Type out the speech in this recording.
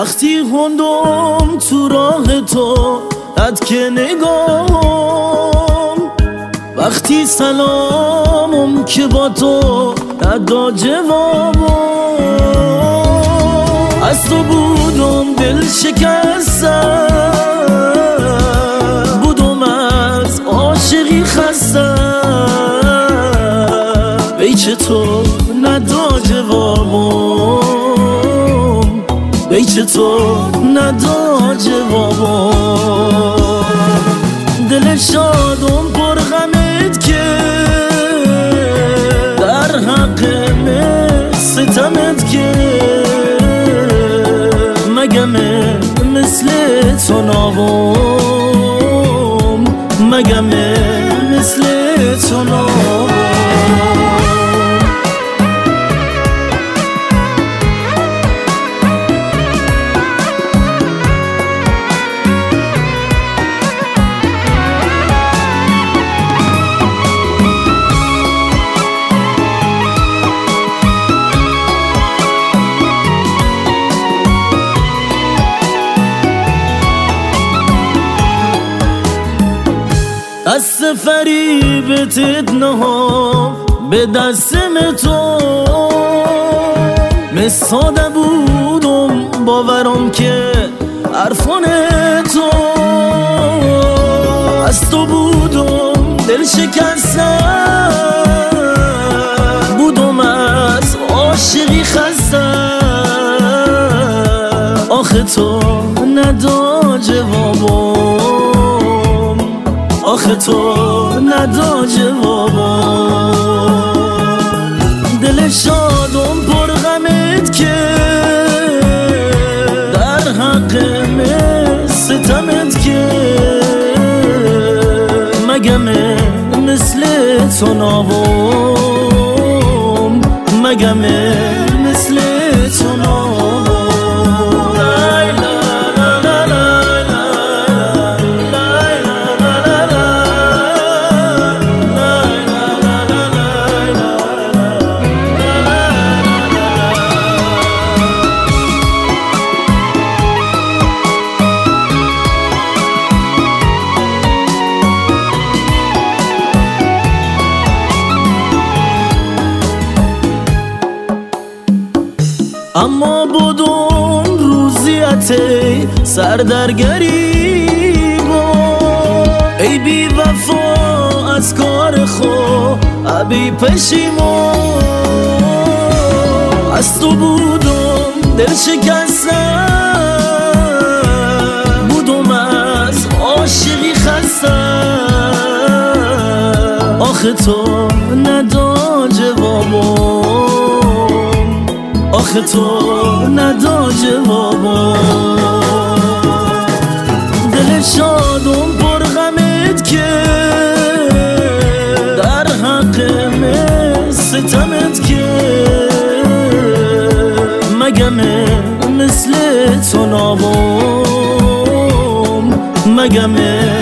وقتی خوندم تو راه تو قد که نگام، وقتی سلامم که با تو ندا جوابم، از تو بودم دل شکستم، بودم از عاشقی خستم، ای چطور ندا جوابم، ای چطور ندا جوابم. دل شادم پر غمت که در حق ستمت که مگه مثل تو نابم، مگه مثل تو نابم. دست فریبت نها به دستم تو، مساده بودم باورم که حرفان تو، از تو بودم دل شکستم، بودم از عاشقی خستم، آخه تو ندا جوابم، آخه تو ندا جوابم. دل شادم پر غمت که در حق ستمت که مگه مثل تو نابم، مگه مثل تو نابم. اما بودم روزیت سر در گریبم، ای بی وفا از کار خود ابی پشیمان، از تو بودم دل شکستم، بودم از عاشقی خستم، آخه تو ندا جوابم، آخه تو ندا جوابم. دل شادم پر غمت که در حق ستمت که مگه مثل تو نابم، مگه